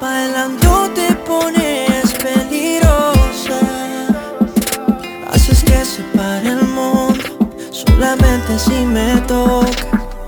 Bailando te pones peligrosa, haces que se pare el mundo, solamente si me toca.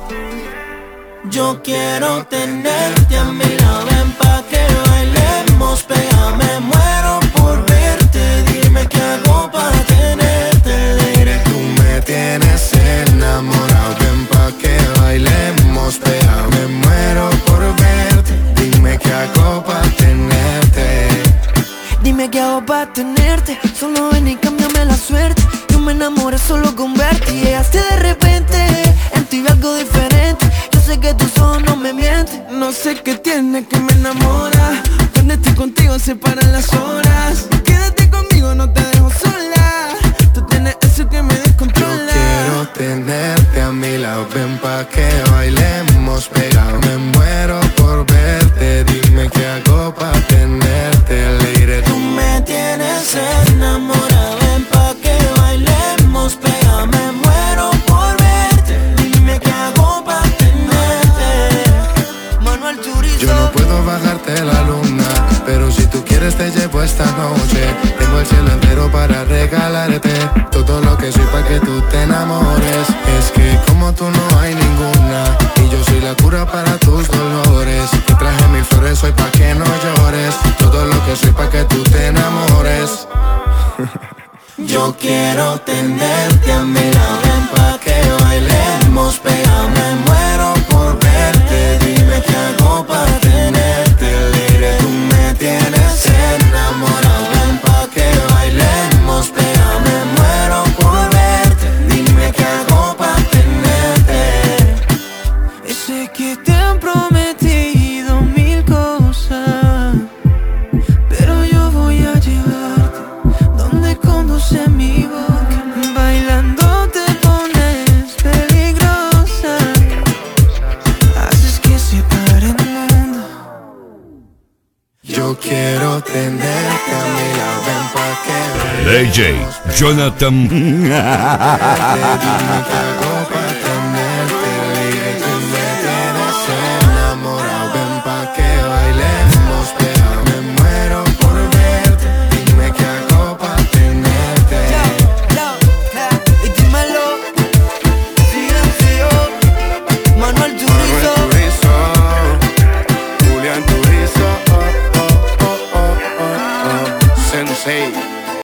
Yo quiero tenerte a mi lado, ven pa' que bailemos, pégame, muero por verte, dime qué hago pa' tenerte, lady. Tú me tienes enamorado, ven pa' que bailemos, pégame, muero por verte, dime qué hago pa' tenerte. Dime qué hago pa' tenerte, solo ven y cámbiame la suerte. Yo me enamoré solo con verte y llegaste de repente, en ti vi algo diferente. Yo sé que tus ojos no me mienten, no sé qué tiene que me enamora. Cuando estoy contigo se paran las horas. Quédate conmigo, no te dejo sola. Tú tienes eso que me descontrola. Yo quiero tenerte a mi lado, ven pa' que bailemos, pegado. Me muero por verte, dime qué hago pa' tenerte, lady. Tú me tienes enamorado, ven pa' que bailemos, pégame, muero por verte, dime qué hago pa' tenerte. Manuel Churizo. Yo no puedo bajarte la luna, pero si tú quieres te llevo esta noche. Tengo el cielo entero para regalarte todo lo que soy pa' que tú te enamores. Es que como tú no hay ninguna, y yo soy la cura para tus dolores. Te traje mil flores hoy pa' que no llores, todo lo que soy pa' que tú te enamores. Yo quiero tenerte a mi lado, ven pa' que bailemos, pégame, muero por verte, dime qué hago pa' tenerte, lady. Tú me tienes enamorado, ven pa' que bailemos, pégame, muero por verte, dime qué hago pa' tenerte. Y sé que te han prometido mil cosas, pero yo voy a llevarte donde conduce mi boca. Bailando te pones peligrosa, haces que se pare el mundo. Yo quiero tenerte a mi lado, ven pa' que DJ Jonathan. dime qué hago